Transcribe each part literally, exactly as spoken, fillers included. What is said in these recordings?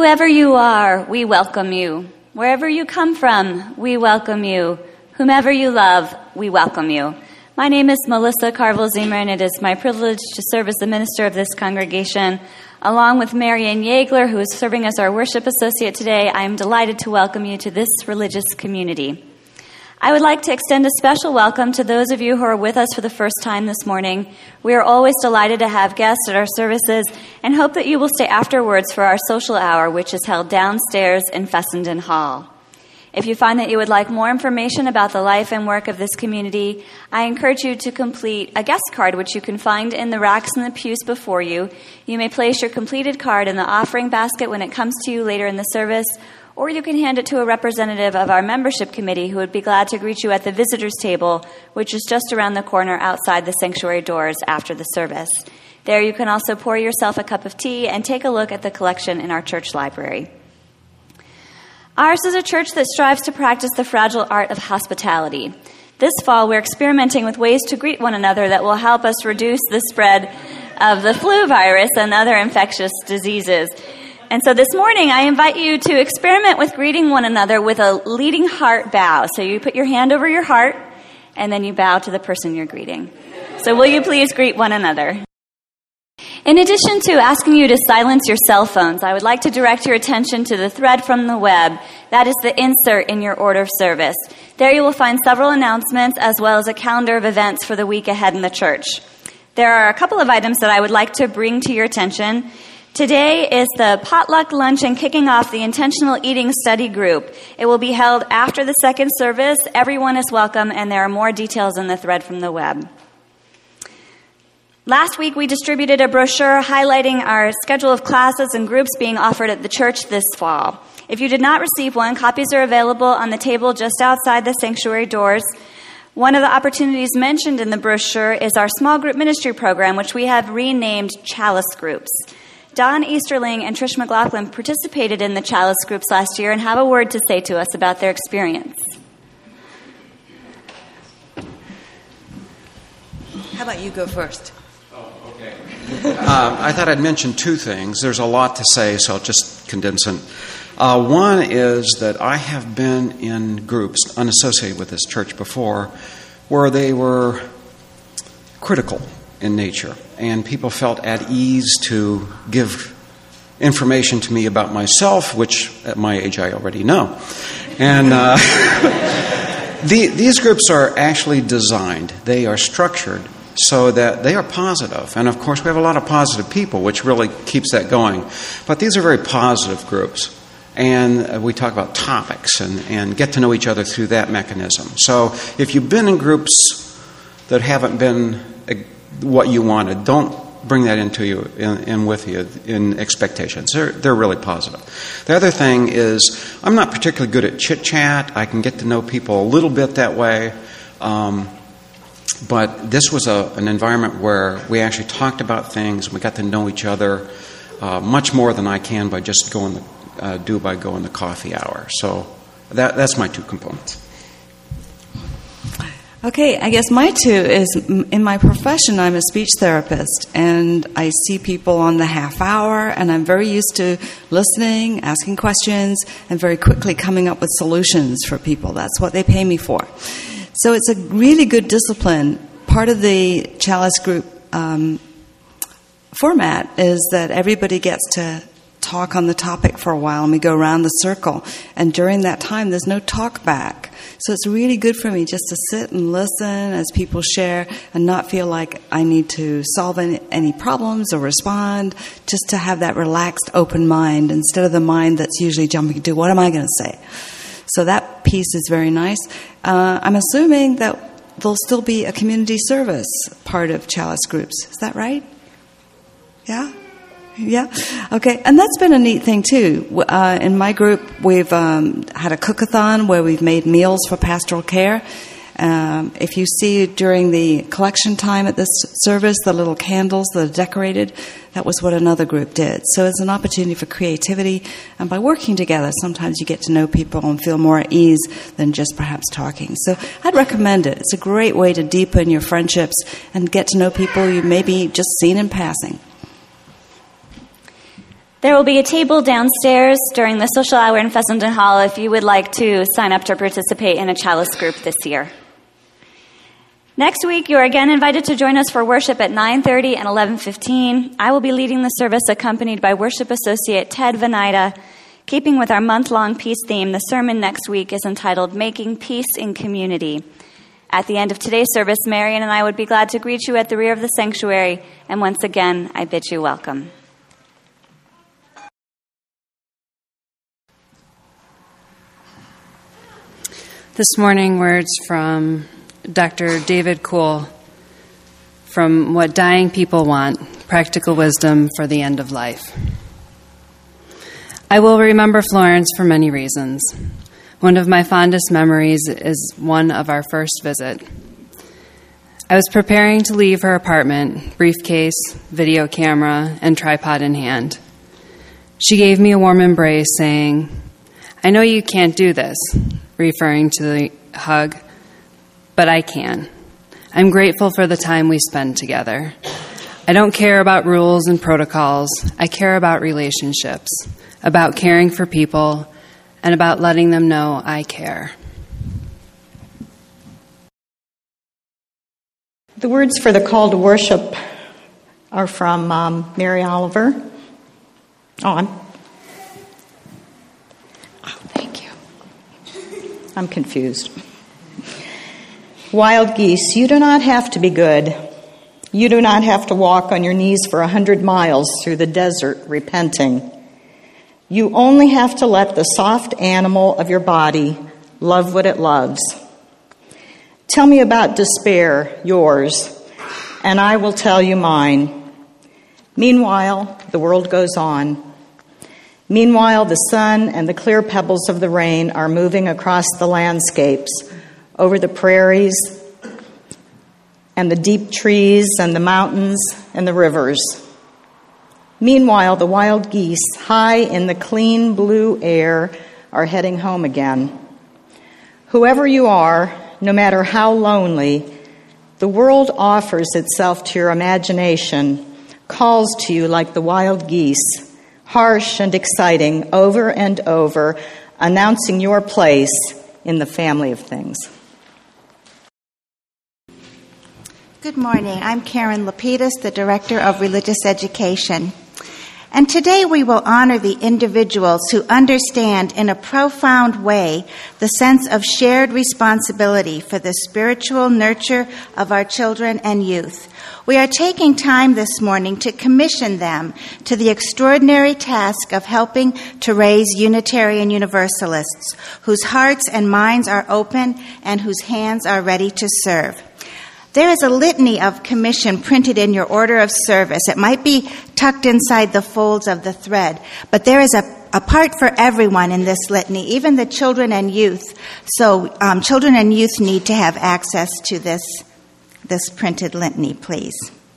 Whoever you are, we welcome you. Wherever you come from, we welcome you. Whomever you love, we welcome you. My name is Melissa Carville-Ziemer, and it is my privilege to serve as the minister of this congregation. Along with Marianne Yeagler, who is serving as our worship associate today, I am delighted to welcome you to this religious community. I would like to extend a special welcome to those of you who are with us for the first time this morning. We are always delighted to have guests at our services and hope that you will stay afterwards for our social hour, which is held downstairs in Fessenden Hall. If you find that you would like more information about the life and work of this community, I encourage you to complete a guest card, which you can find in the racks in the pews before you. You may place your completed card in the offering basket when it comes to you later in the service, or you can hand it to a representative of our membership committee who would be glad to greet you at the visitors table, which is just around the corner outside the sanctuary doors after the service. There you can also pour yourself a cup of tea and take a look at the collection in our church library. Ours is a church that strives to practice the fragile art of hospitality. This fall, we're experimenting with ways to greet one another that will help us reduce the spread of the flu virus and other infectious diseases. And so this morning, I invite you to experiment with greeting one another with a leading heart bow. So you put your hand over your heart, and then you bow to the person you're greeting. So will you please greet one another? In addition to asking you to silence your cell phones, I would like to direct your attention to the thread from the web. That is the insert in your order of service. There you will find several announcements as well as a calendar of events for the week ahead in the church. There are a couple of items that I would like to bring to your attention. Today is the potluck lunch and kicking off the intentional eating study group. It will be held after the second service. Everyone is welcome, and there are more details in the thread from the web. Last week, we distributed a brochure highlighting our schedule of classes and groups being offered at the church this fall. If you did not receive one, copies are available on the table just outside the sanctuary doors. One of the opportunities mentioned in the brochure is our small group ministry program, which we have renamed Chalice Groups. Don Easterling and Trish McLaughlin participated in the Chalice Groups last year and have a word to say to us about their experience. How about you go first? Oh, okay. um, I thought I'd mention two things. There's a lot to say, so I'll just condense it. Uh, one is that I have been in groups unassociated with this church before where they were critical in nature, and people felt at ease to give information to me about myself, which at my age I already know. And uh, the, these groups are actually designed, they are structured so that they are positive. And of course we have a lot of positive people, which really keeps that going. But these are very positive groups. And we talk about topics and, and get to know each other through that mechanism. So if you've been in groups that haven't been what you wanted, don't bring that into you in, in with you in expectations. They're, they're really positive. The other thing is I'm not particularly good at chit-chat. I can get to know people a little bit that way. Um, but this was a, an environment where we actually talked about things. We got to know each other uh, much more than I can by just going the, uh, do by going the coffee hour. So that, that's my two components. Okay, I guess my two is, in my profession, I'm a speech therapist, and I see people on the half hour, and I'm very used to listening, asking questions, and very quickly coming up with solutions for people. That's what they pay me for. So it's a really good discipline. Part of the Chalice Group um, format is that everybody gets to talk on the topic for a while, and we go around the circle. And during that time, there's no talk back. So it's really good for me just to sit and listen as people share and not feel like I need to solve any, any problems or respond, just to have that relaxed, open mind instead of the mind that's usually jumping to, what am I going to say? So that piece is very nice. Uh, I'm assuming that there'll still be a community service part of Chalice Groups. Is that right? Yeah? Yeah. Okay. And that's been a neat thing too. Uh, in my group, we've um, had a cook-a-thon where we've made meals for pastoral care. Um, if you see during the collection time at this service, the little candles that are decorated, that was what another group did. So it's an opportunity for creativity. And by working together, sometimes you get to know people and feel more at ease than just perhaps talking. So I'd recommend it. It's a great way to deepen your friendships and get to know people you maybe just seen in passing. There will be a table downstairs during the social hour in Fessenden Hall if you would like to sign up to participate in a chalice group this year. Next week, you are again invited to join us for worship at nine thirty and eleven fifteen. I will be leading the service accompanied by worship associate Ted Venida. Keeping with our month-long peace theme, the sermon next week is entitled Making Peace in Community. At the end of today's service, Marion and I would be glad to greet you at the rear of the sanctuary, and once again, I bid you welcome. This morning, words from Doctor David Kuhl from What Dying People Want, Practical Wisdom for the End of Life. I will remember Florence for many reasons. One of my fondest memories is one of our first visit. I was preparing to leave her apartment, briefcase, video camera, and tripod in hand. She gave me a warm embrace, saying, "I know you can't do this," referring to the hug, "but I can. I'm grateful for the time we spend together. I don't care about rules and protocols. I care about relationships, about caring for people, and about letting them know I care." The words for the call to worship are from um, Mary Oliver. On. Oh, thank you. I'm confused. Wild geese, you do not have to be good. You do not have to walk on your knees for a hundred miles through the desert repenting. You only have to let the soft animal of your body love what it loves. Tell me about despair, yours, and I will tell you mine. Meanwhile, the world goes on. Meanwhile, the sun and the clear pebbles of the rain are moving across the landscapes, over the prairies and the deep trees and the mountains and the rivers. Meanwhile, the wild geese, high in the clean blue air, are heading home again. Whoever you are, no matter how lonely, the world offers itself to your imagination, calls to you like the wild geese, harsh and exciting, over and over, announcing your place in the family of things. Good morning. I'm Karen Lapidus, the Director of Religious Education. And today we will honor the individuals who understand in a profound way the sense of shared responsibility for the spiritual nurture of our children and youth. We are taking time this morning to commission them to the extraordinary task of helping to raise Unitarian Universalists whose hearts and minds are open and whose hands are ready to serve. There is a litany of commission printed in your order of service. It might be tucked inside the folds of the thread, but there is a, a part for everyone in this litany, even the children and youth. So um, children and youth need to have access to this, this printed litany, please.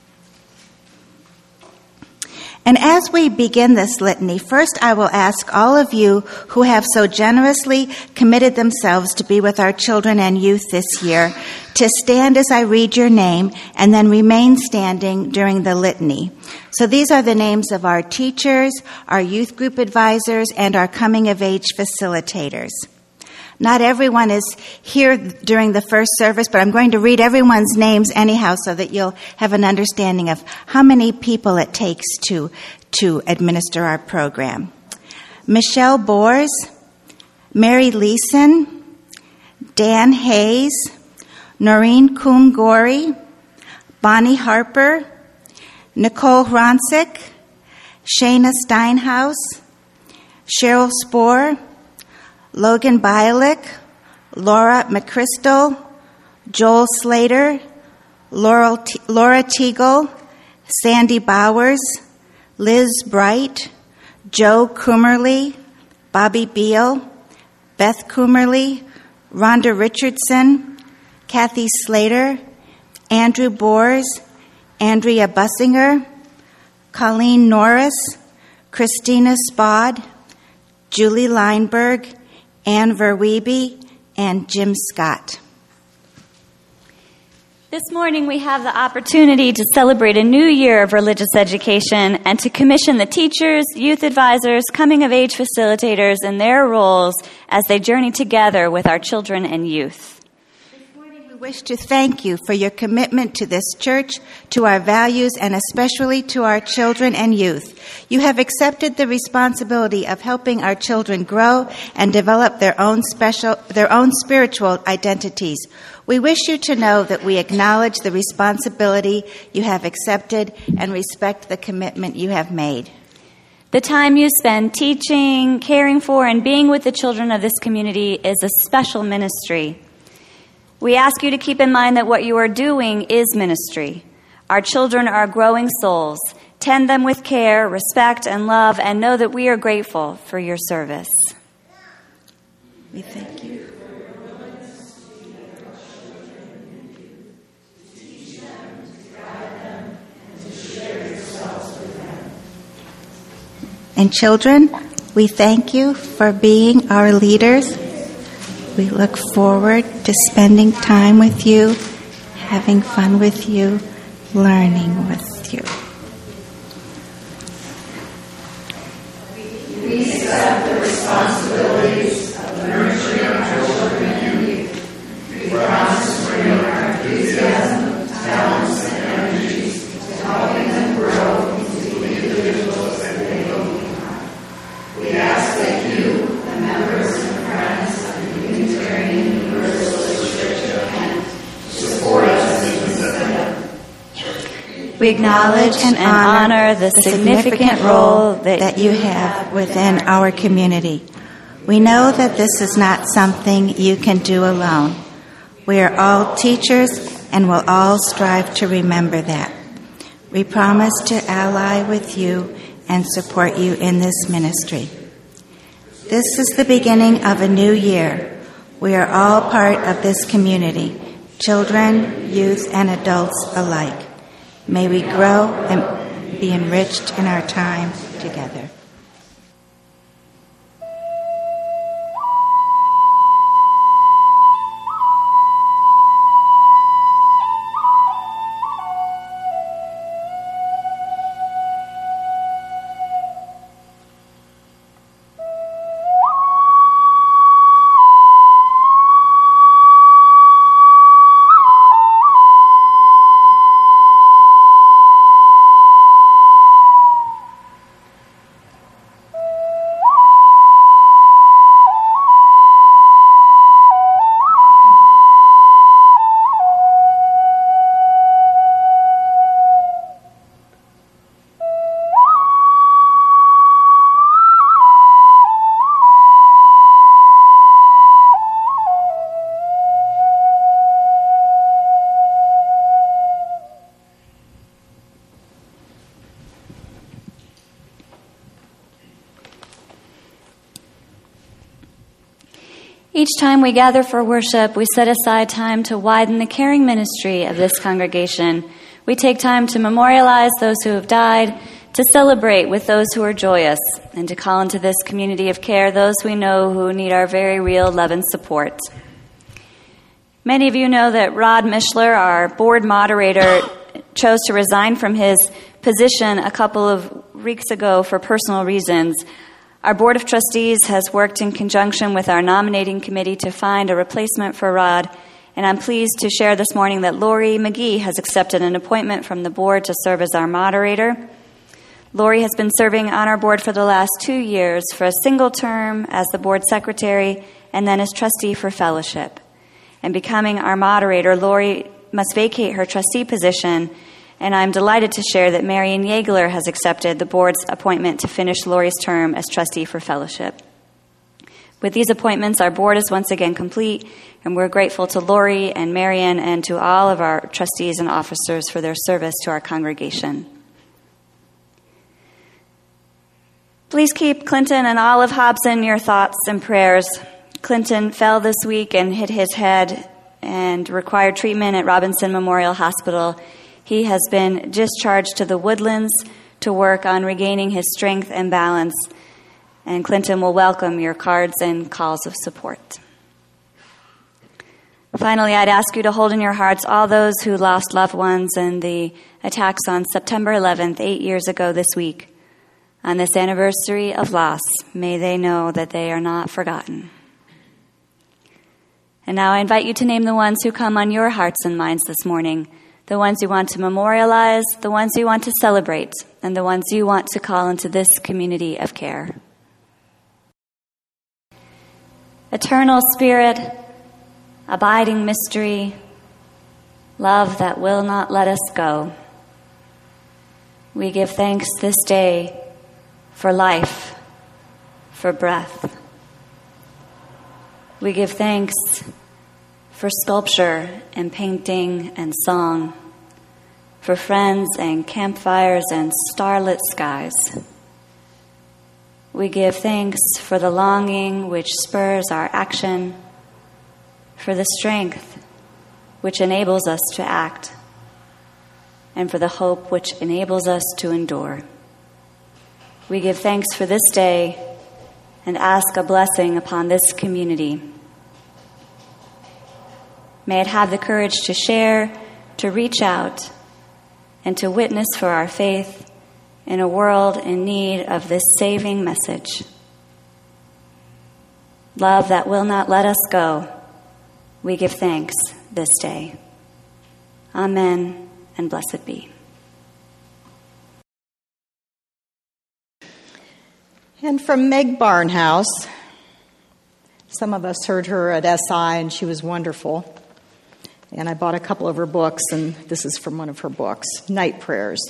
And as we begin this litany, first I will ask all of you who have so generously committed themselves to be with our children and youth this year to stand as I read your name and then remain standing during the litany. So these are the names of our teachers, our youth group advisors, and our coming-of-age facilitators. Not everyone is here during the first service, but I'm going to read everyone's names anyhow so that you'll have an understanding of how many people it takes to, to administer our program. Michelle Bors, Mary Leeson, Dan Hayes, Noreen Coon-Gorey, Bonnie Harper, Nicole Hronsick, Shayna Steinhaus, Cheryl Spohr, Logan Bialik, Laura McChrystal, Joel Slater, Laurel T- Laura Teagle, Sandy Bowers, Liz Bright, Joe Coomerly, Bobby Beal, Beth Coomerly, Rhonda Richardson, Kathy Slater, Andrew Bors, Andrea Bussinger, Colleen Norris, Christina Spod, Julie Leinberg, Ann Verweeby, and Jim Scott. This morning we have the opportunity to celebrate a new year of religious education and to commission the teachers, youth advisors, coming-of-age facilitators in their roles as they journey together with our children and youth. We wish to thank you for your commitment to this church, to our values, and especially to our children and youth. You have accepted the responsibility of helping our children grow and develop their own special, their own spiritual identities. We wish you to know that we acknowledge the responsibility you have accepted and respect the commitment you have made. The time you spend teaching, caring for, and being with the children of this community is a special ministry. We ask you to keep in mind that what you are doing is ministry. Our children are growing souls. Tend them with care, respect, and love, and know that we are grateful for your service. We thank you. And children, we thank you for being our leaders. We look forward to spending time with you, having fun with you, learning with you. We accept the responsibilities of nurturing our children and youth. We promise to bring our enthusiasm, talents, and energies to helping them grow into the individuals that they will become. We ask that you, the members and friends of the Unitarian Universalist Church of Kent, support us in this step. We acknowledge and honor the significant role that you have within our community. We know that this is not something you can do alone. We are all teachers and will all strive to remember that. We promise to ally with you and support you in this ministry. This is the beginning of a new year. We are all part of this community, children, youth, and adults alike. May we grow and be enriched in our time together. Each time we gather for worship, we set aside time to widen the caring ministry of this congregation. We take time to memorialize those who have died, to celebrate with those who are joyous, and to call into this community of care those we know who need our very real love and support. Many of you know that Rod Mishler, our board moderator, chose to resign from his position a couple of weeks ago for personal reasons. Our Board of Trustees has worked in conjunction with our nominating committee to find a replacement for Rod, and I'm pleased to share this morning that Lori McGee has accepted an appointment from the board to serve as our moderator. Lori has been serving on our board for the last two years for a single term as the board secretary and then as trustee for fellowship. And becoming our moderator, Lori must vacate her trustee position, and I'm delighted to share that Marian Yeagler has accepted the board's appointment to finish Lori's term as trustee for fellowship. With these appointments, our board is once again complete, and we're grateful to Lori and Marian and to all of our trustees and officers for their service to our congregation. Please keep Clinton and Olive Hobson in your thoughts and prayers. Clinton fell this week and hit his head and required treatment at Robinson Memorial Hospital. He has been discharged to the Woodlands to work on regaining his strength and balance, and Clinton will welcome your cards and calls of support. Finally, I'd ask you to hold in your hearts all those who lost loved ones in the attacks on September eleventh, eight years ago this week. On this anniversary of loss, may they know that they are not forgotten. And now I invite you to name the ones who come on your hearts and minds this morning, the ones you want to memorialize, the ones you want to celebrate, and the ones you want to call into this community of care. Eternal Spirit, abiding mystery, love that will not let us go. We give thanks this day for life, for breath. We give thanks for sculpture and painting and song, for friends and campfires and starlit skies. We give thanks for the longing which spurs our action, for the strength which enables us to act, and for the hope which enables us to endure. We give thanks for this day and ask a blessing upon this community. May it have the courage to share, to reach out, and to witness for our faith in a world in need of this saving message. Love that will not let us go. We give thanks this day. Amen, and blessed be. And from Meg Barnhouse, some of us heard her at S I, and she was wonderful. And I bought a couple of her books, and this is from one of her books, Night Prayers.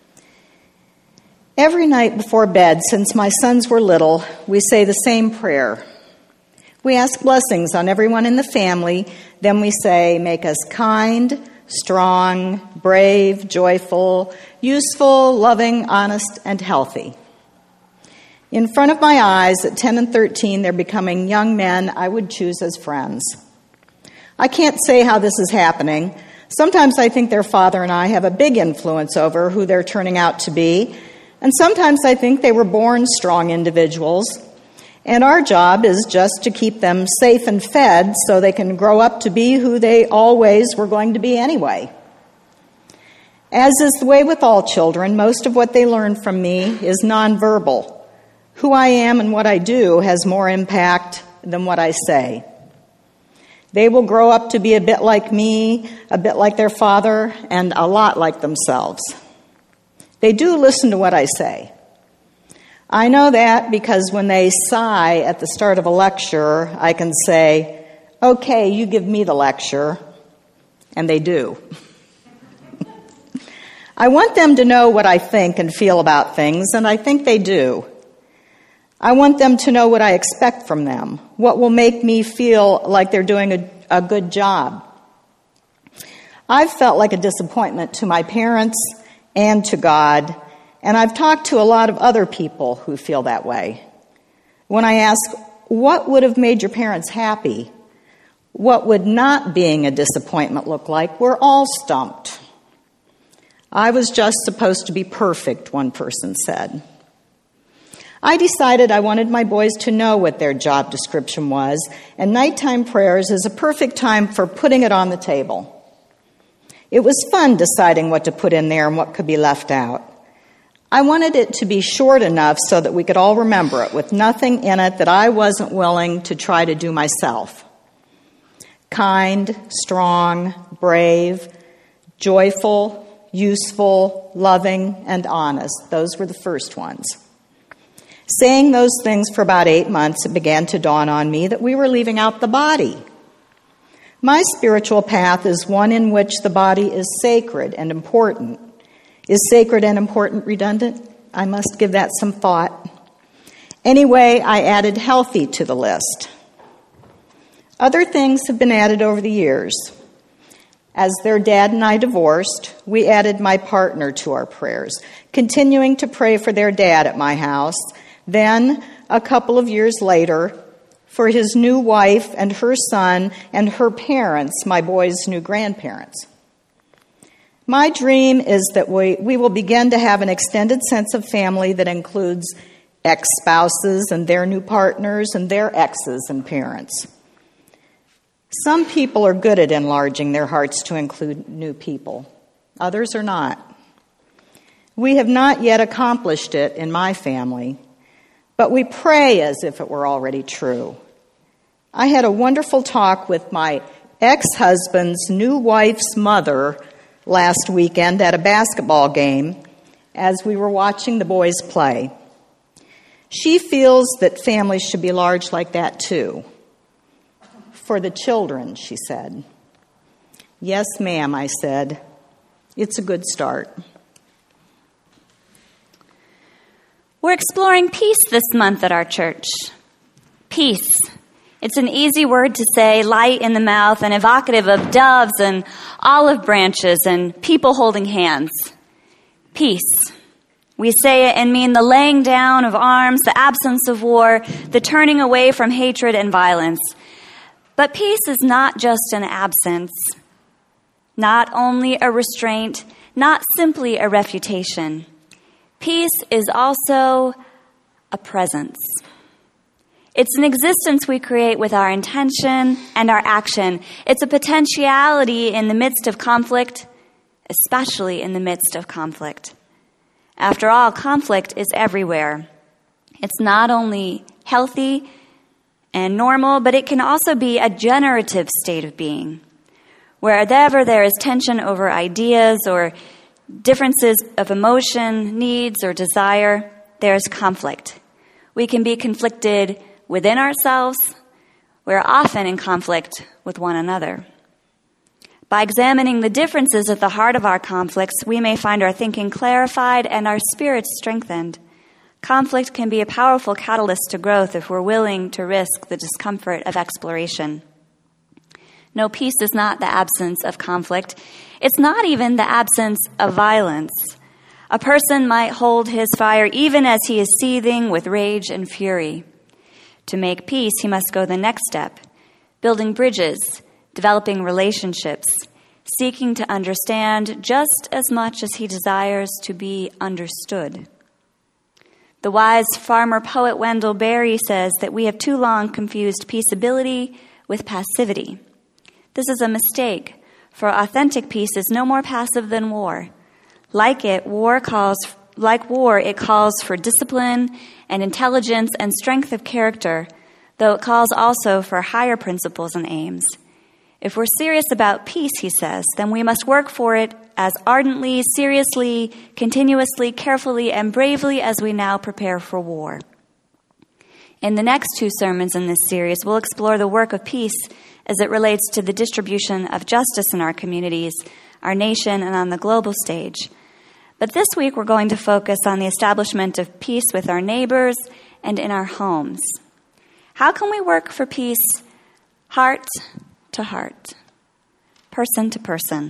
Every night before bed, since my sons were little, we say the same prayer. We ask blessings on everyone in the family. Then we say, make us kind, strong, brave, joyful, useful, loving, honest, and healthy. In front of my eyes, at ten and thirteen, they're becoming young men I would choose as friends. I can't say how this is happening. Sometimes I think their father and I have a big influence over who they're turning out to be, and sometimes I think they were born strong individuals, and our job is just to keep them safe and fed so they can grow up to be who they always were going to be anyway. As is the way with all children, most of what they learn from me is nonverbal. Who I am and what I do has more impact than what I say. They will grow up to be a bit like me, a bit like their father, and a lot like themselves. They do listen to what I say. I know that because when they sigh at the start of a lecture, I can say, okay, you give me the lecture, and they do. I want them to know what I think and feel about things, and I think they do. I want them to know what I expect from them, what will make me feel like they're doing a, a good job. I've felt like a disappointment to my parents and to God, and I've talked to a lot of other people who feel that way. When I ask, what would have made your parents happy? What would not being a disappointment look like? We're all stumped. I was just supposed to be perfect, one person said. I decided I wanted my boys to know what their job description was, and nighttime prayers is a perfect time for putting it on the table. It was fun deciding what to put in there and what could be left out. I wanted it to be short enough so that we could all remember it, with nothing in it that I wasn't willing to try to do myself. Kind, strong, brave, joyful, useful, loving, and honest. Those were the first ones. Saying those things for about eight months, it began to dawn on me that we were leaving out the body. My spiritual path is one in which the body is sacred and important. Is sacred and important redundant? I must give that some thought. Anyway, I added healthy to the list. Other things have been added over the years. As their dad and I divorced, we added my partner to our prayers, continuing to pray for their dad at my house. Then, a couple of years later, for his new wife and her son and her parents, my boys' new grandparents. My dream is that we, we will begin to have an extended sense of family that includes ex-spouses and their new partners and their exes and parents. Some people are good at enlarging their hearts to include new people. Others are not. We have not yet accomplished it in my family, but we pray as if it were already true. I had a wonderful talk with my ex-husband's new wife's mother last weekend at a basketball game as we were watching the boys play. She feels that families should be large like that too. For the children, she said. Yes, ma'am, I said. It's a good start. We're exploring peace this month at our church. Peace. It's an easy word to say, light in the mouth and evocative of doves and olive branches and people holding hands. Peace. We say it and mean the laying down of arms, the absence of war, the turning away from hatred and violence. But peace is not just an absence, not only a restraint, not simply a refutation. Peace is also a presence. It's an existence we create with our intention and our action. It's a potentiality in the midst of conflict, especially in the midst of conflict. After all, conflict is everywhere. It's not only healthy and normal, but it can also be a generative state of being. Wherever there is tension over ideas or differences of emotion, needs, or desire, there is conflict. We can be conflicted within ourselves. We're often in conflict with one another. By examining the differences at the heart of our conflicts, we may find our thinking clarified and our spirits strengthened. Conflict can be a powerful catalyst to growth if we're willing to risk the discomfort of exploration. No, peace is not the absence of conflict. It's not even the absence of violence. A person might hold his fire even as he is seething with rage and fury. To make peace, he must go the next step, building bridges, developing relationships, seeking to understand just as much as he desires to be understood. The wise farmer poet Wendell Berry says that we have too long confused peaceability with passivity. This is a mistake, for authentic peace is no more passive than war. Like it, war calls, like war, it calls for discipline and intelligence and strength of character, though it calls also for higher principles and aims. If we're serious about peace, he says, then we must work for it as ardently, seriously, continuously, carefully, and bravely as we now prepare for war. In the next two sermons in this series, we'll explore the work of peace as it relates to the distribution of justice in our communities, our nation, and on the global stage. But this week, we're going to focus on the establishment of peace with our neighbors and in our homes. How can we work for peace heart to heart, person to person?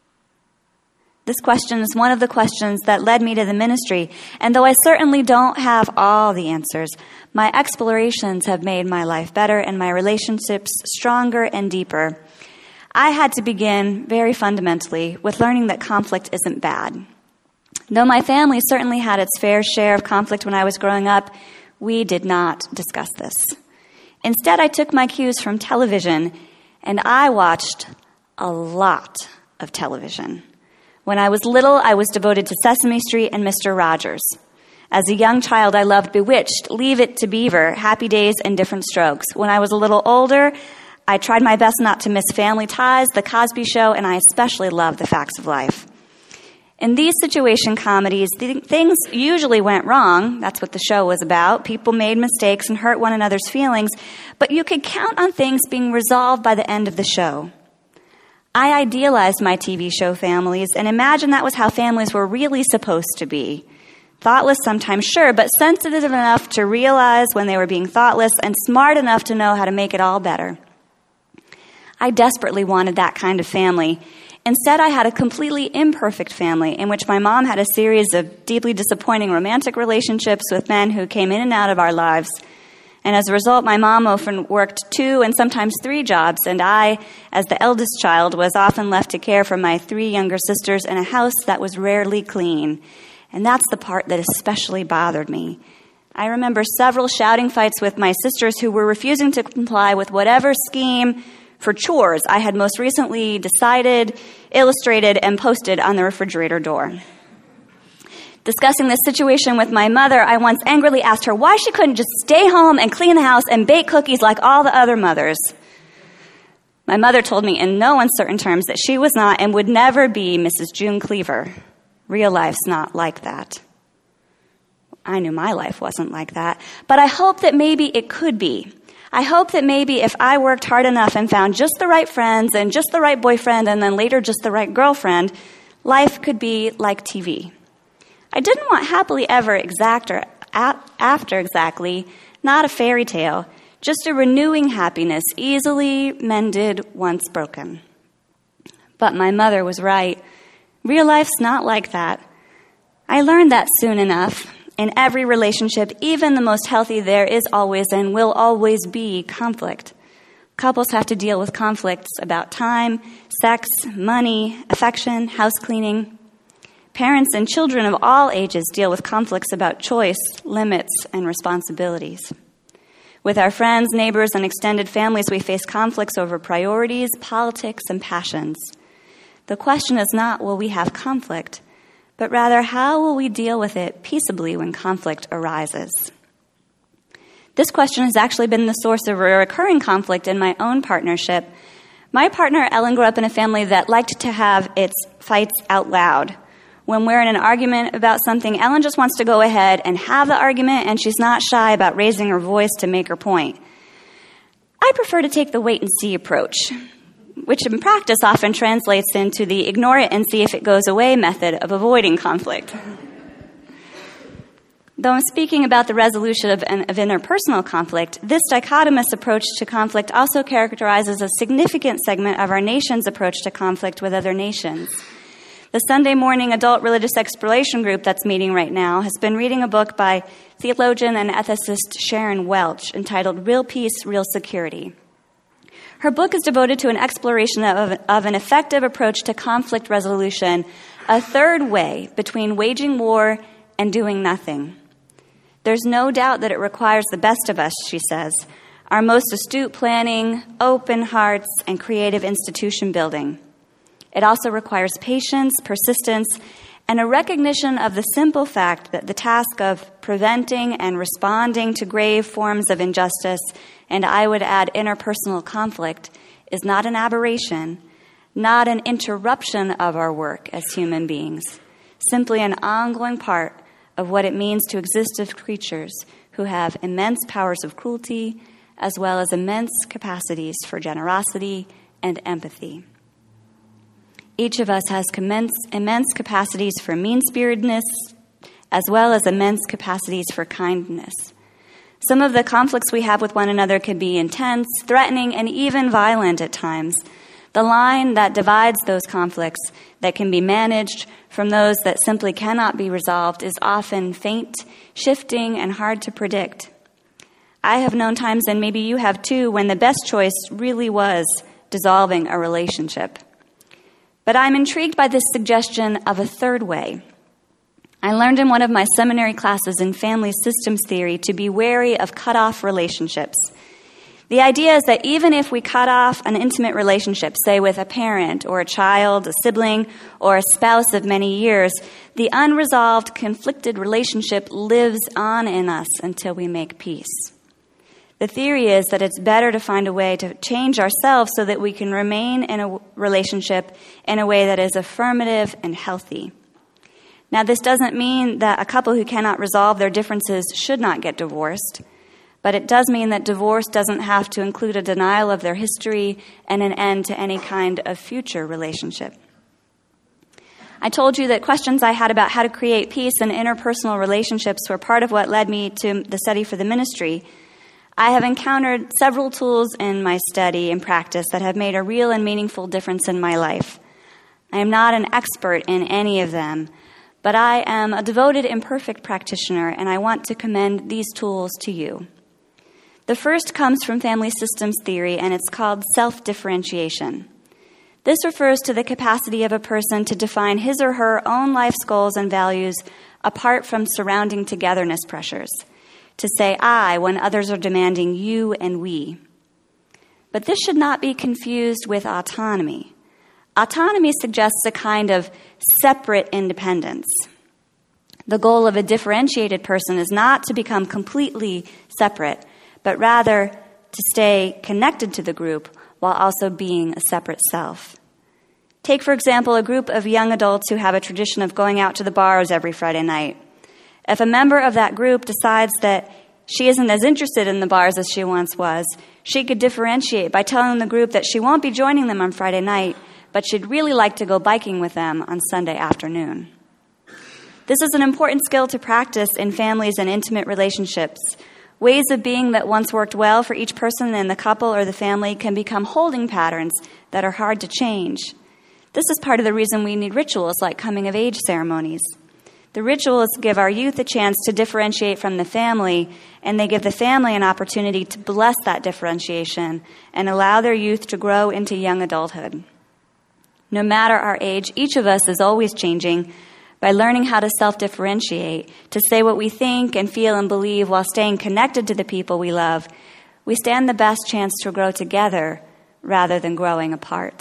This question is one of the questions that led me to the ministry, and though I certainly don't have all the answers, my explorations have made my life better and my relationships stronger and deeper. I had to begin very fundamentally with learning that conflict isn't bad. Though my family certainly had its fair share of conflict when I was growing up, we did not discuss this. Instead, I took my cues from television, and I watched a lot of television. When I was little, I was devoted to Sesame Street and Mister Rogers. As a young child, I loved Bewitched, Leave It to Beaver, Happy Days, and Different Strokes. When I was a little older, I tried my best not to miss Family Ties, The Cosby Show, and I especially loved The Facts of Life. In these situation comedies, th- things usually went wrong. That's what the show was about. People made mistakes and hurt one another's feelings, but you could count on things being resolved by the end of the show. I idealized my T V show families and imagined that was how families were really supposed to be. Thoughtless sometimes, sure, but sensitive enough to realize when they were being thoughtless and smart enough to know how to make it all better. I desperately wanted that kind of family. Instead, I had a completely imperfect family in which my mom had a series of deeply disappointing romantic relationships with men who came in and out of our lives. And as a result, my mom often worked two and sometimes three jobs, and I, as the eldest child, was often left to care for my three younger sisters in a house that was rarely clean. And that's the part that especially bothered me. I remember several shouting fights with my sisters who were refusing to comply with whatever scheme for chores I had most recently decided, illustrated, and posted on the refrigerator door. Discussing this situation with my mother, I once angrily asked her why she couldn't just stay home and clean the house and bake cookies like all the other mothers. My mother told me in no uncertain terms that she was not and would never be Missus June Cleaver. Real life's not like that. I knew my life wasn't like that, but I hope that maybe it could be. I hope that maybe if I worked hard enough and found just the right friends and just the right boyfriend and then later just the right girlfriend, life could be like T V. I didn't want happily ever exact or after exactly, not a fairy tale, just a renewing happiness, easily mended once broken. But my mother was right. Real life's not like that. I learned that soon enough. In every relationship, even the most healthy, there is always and will always be conflict. Couples have to deal with conflicts about time, sex, money, affection, house cleaning. Parents and children of all ages deal with conflicts about choice, limits, and responsibilities. With our friends, neighbors, and extended families, we face conflicts over priorities, politics, and passions. The question is not, will we have conflict, but rather, how will we deal with it peaceably when conflict arises? This question has actually been the source of a recurring conflict in my own partnership. My partner, Ellen, grew up in a family that liked to have its fights out loud. When we're in an argument about something, Ellen just wants to go ahead and have the argument, and she's not shy about raising her voice to make her point. I prefer to take the wait-and-see approach, which in practice often translates into the ignore it and see if it goes away method of avoiding conflict. Though I'm speaking about the resolution of, an, of interpersonal conflict, this dichotomous approach to conflict also characterizes a significant segment of our nation's approach to conflict with other nations. The Sunday morning adult religious exploration group that's meeting right now has been reading a book by theologian and ethicist Sharon Welch entitled Real Peace, Real Security. Her book is devoted to an exploration of, of an effective approach to conflict resolution, a third way between waging war and doing nothing. There's no doubt that it requires the best of us, she says, our most astute planning, open hearts, and creative institution building. It also requires patience, persistence, and a recognition of the simple fact that the task of preventing and responding to grave forms of injustice, and I would add interpersonal conflict, is not an aberration, not an interruption of our work as human beings, simply an ongoing part of what it means to exist as creatures who have immense powers of cruelty as well as immense capacities for generosity and empathy. Each of us has immense, immense capacities for mean-spiritedness as well as immense capacities for kindness. Some of the conflicts we have with one another can be intense, threatening, and even violent at times. The line that divides those conflicts that can be managed from those that simply cannot be resolved is often faint, shifting, and hard to predict. I have known times, and maybe you have too, when the best choice really was dissolving a relationship. But I'm intrigued by this suggestion of a third way. I learned in one of my seminary classes in family systems theory to be wary of cut-off relationships. The idea is that even if we cut off an intimate relationship, say with a parent or a child, a sibling, or a spouse of many years, the unresolved, conflicted relationship lives on in us until we make peace. The theory is that it's better to find a way to change ourselves so that we can remain in a relationship in a way that is affirmative and healthy. Now, this doesn't mean that a couple who cannot resolve their differences should not get divorced, but it does mean that divorce doesn't have to include a denial of their history and an end to any kind of future relationship. I told you that questions I had about how to create peace in interpersonal relationships were part of what led me to the study for the ministry. I have encountered several tools in my study and practice that have made a real and meaningful difference in my life. I am not an expert in any of them, but I am a devoted, imperfect practitioner, and I want to commend these tools to you. The first comes from family systems theory, and it's called self-differentiation. This refers to the capacity of a person to define his or her own life's goals and values apart from surrounding togetherness pressures, to say I when others are demanding you and we. But this should not be confused with autonomy. Autonomy suggests a kind of separate independence. The goal of a differentiated person is not to become completely separate, but rather to stay connected to the group while also being a separate self. Take, for example, a group of young adults who have a tradition of going out to the bars every Friday night. If a member of that group decides that she isn't as interested in the bars as she once was, she could differentiate by telling the group that she won't be joining them on Friday night, but she'd really like to go biking with them on Sunday afternoon. This is an important skill to practice in families and intimate relationships. Ways of being that once worked well for each person in the couple or the family can become holding patterns that are hard to change. This is part of the reason we need rituals like coming-of-age ceremonies. The rituals give our youth a chance to differentiate from the family, and they give the family an opportunity to bless that differentiation and allow their youth to grow into young adulthood. No matter our age, each of us is always changing. By learning how to self-differentiate, to say what we think and feel and believe while staying connected to the people we love, we stand the best chance to grow together rather than growing apart.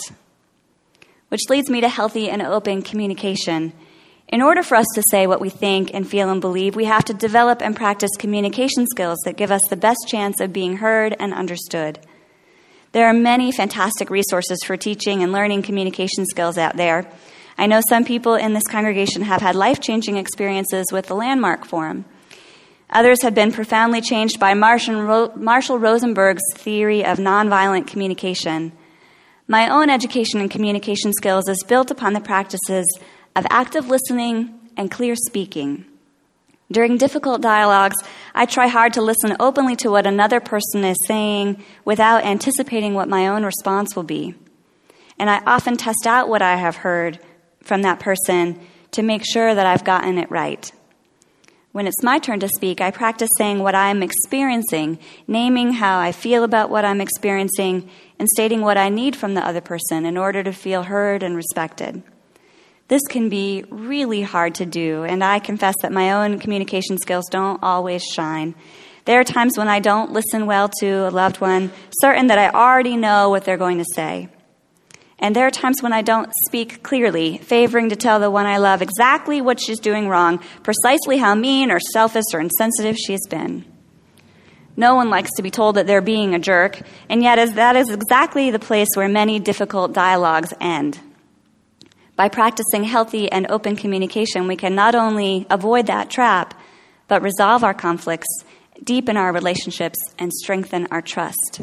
Which leads me to healthy and open communication. In order for us to say what we think and feel and believe, we have to develop and practice communication skills that give us the best chance of being heard and understood. There are many fantastic resources for teaching and learning communication skills out there. I know some people in this congregation have had life-changing experiences with the Landmark Forum. Others have been profoundly changed by Marshall Rosenberg's theory of nonviolent communication. My own education in communication skills is built upon the practices of active listening and clear speaking. During difficult dialogues, I try hard to listen openly to what another person is saying without anticipating what my own response will be. And I often test out what I have heard from that person to make sure that I've gotten it right. When it's my turn to speak, I practice saying what I'm experiencing, naming how I feel about what I'm experiencing, and stating what I need from the other person in order to feel heard and respected. This can be really hard to do, and I confess that my own communication skills don't always shine. There are times when I don't listen well to a loved one, certain that I already know what they're going to say. And there are times when I don't speak clearly, favoring to tell the one I love exactly what she's doing wrong, precisely how mean or selfish or insensitive she has been. No one likes to be told that they're being a jerk, and yet as that is exactly the place where many difficult dialogues end. By practicing healthy and open communication, we can not only avoid that trap, but resolve our conflicts, deepen our relationships, and strengthen our trust.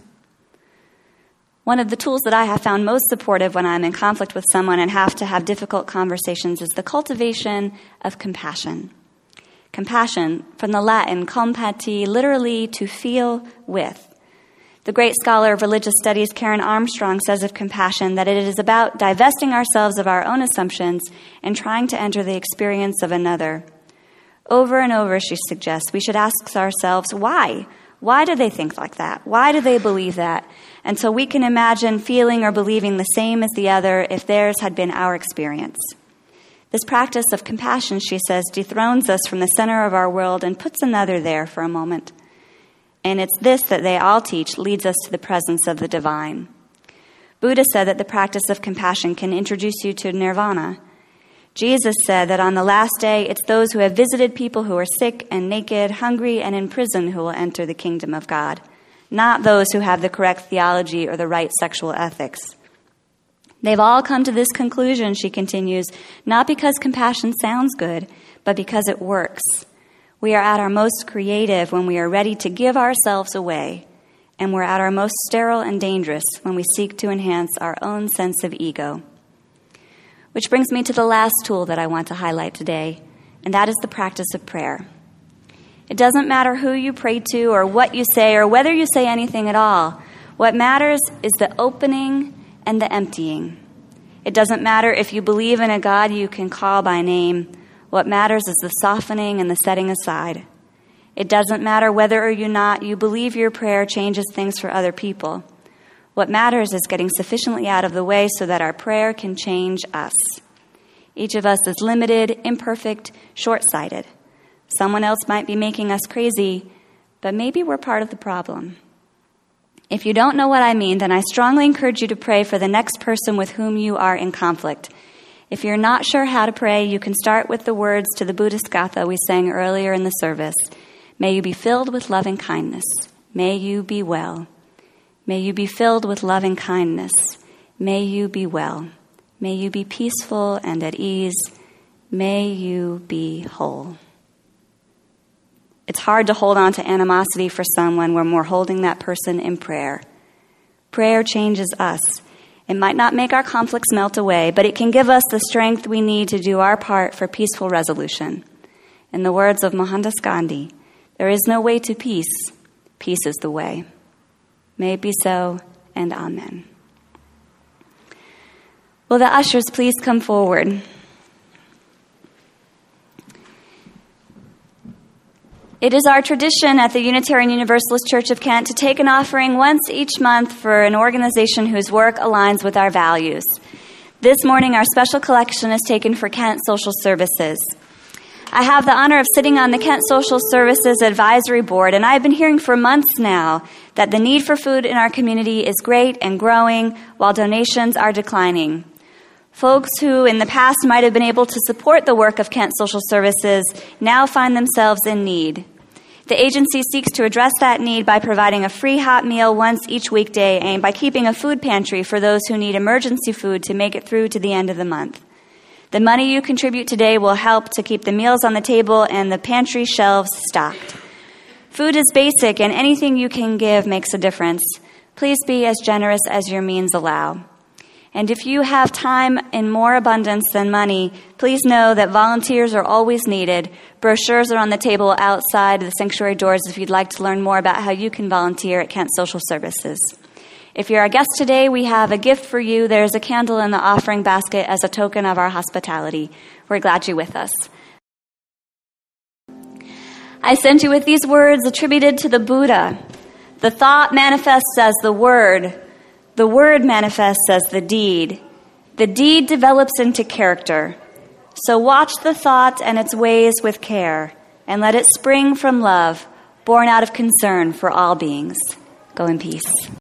One of the tools that I have found most supportive when I'm in conflict with someone and have to have difficult conversations is the cultivation of compassion. Compassion, from the Latin compati, literally to feel with. The great scholar of religious studies, Karen Armstrong, says of compassion that it is about divesting ourselves of our own assumptions and trying to enter the experience of another. Over and over, she suggests, we should ask ourselves, why? Why do they think like that? Why do they believe that? And so we can imagine feeling or believing the same as the other if theirs had been our experience. This practice of compassion, she says, dethrones us from the center of our world and puts another there for a moment. And it's this that they all teach leads us to the presence of the divine. Buddha said that the practice of compassion can introduce you to nirvana. Jesus said that on the last day, it's those who have visited people who are sick and naked, hungry, and in prison who will enter the kingdom of God, not those who have the correct theology or the right sexual ethics. They've all come to this conclusion, she continues, not because compassion sounds good, but because it works. We are at our most creative when we are ready to give ourselves away, and we're at our most sterile and dangerous when we seek to enhance our own sense of ego. Which brings me to the last tool that I want to highlight today, and that is the practice of prayer. It doesn't matter who you pray to or what you say or whether you say anything at all. What matters is the opening and the emptying. It doesn't matter if you believe in a God you can call by name. What matters is the softening and the setting aside. It doesn't matter whether or you not you believe your prayer changes things for other people. What matters is getting sufficiently out of the way so that our prayer can change us. Each of us is limited, imperfect, short-sighted. Someone else might be making us crazy, but maybe we're part of the problem. If you don't know what I mean, then I strongly encourage you to pray for the next person with whom you are in conflict. If you're not sure how to pray, you can start with the words to the Buddhist Gatha we sang earlier in the service. May you be filled with loving kindness. May you be well. May you be filled with loving kindness. May you be well. May you be peaceful and at ease. May you be whole. It's hard to hold on to animosity for someone when we're holding that person in prayer. Prayer changes us. It might not make our conflicts melt away, but it can give us the strength we need to do our part for peaceful resolution. In the words of Mohandas Gandhi, there is no way to peace. Peace is the way. May it be so, and amen. Will the ushers please come forward? It is our tradition at the Unitarian Universalist Church of Kent to take an offering once each month for an organization whose work aligns with our values. This morning, our special collection is taken for Kent Social Services. I have the honor of sitting on the Kent Social Services Advisory Board, and I've been hearing for months now that the need for food in our community is great and growing, while donations are declining. Folks who in the past might have been able to support the work of Kent Social Services now find themselves in need. The agency seeks to address that need by providing a free hot meal once each weekday and by keeping a food pantry for those who need emergency food to make it through to the end of the month. The money you contribute today will help to keep the meals on the table and the pantry shelves stocked. Food is basic, and anything you can give makes a difference. Please be as generous as your means allow. And if you have time in more abundance than money, please know that volunteers are always needed. Brochures are on the table outside the sanctuary doors if you'd like to learn more about how you can volunteer at Kent Social Services. If you're a guest today, we have a gift for you. There's a candle in the offering basket as a token of our hospitality. We're glad you're with us. I sent you with these words attributed to the Buddha. The thought manifests as the word. The word manifests as the deed. The deed develops into character. So watch the thought and its ways with care, and let it spring from love, born out of concern for all beings. Go in peace.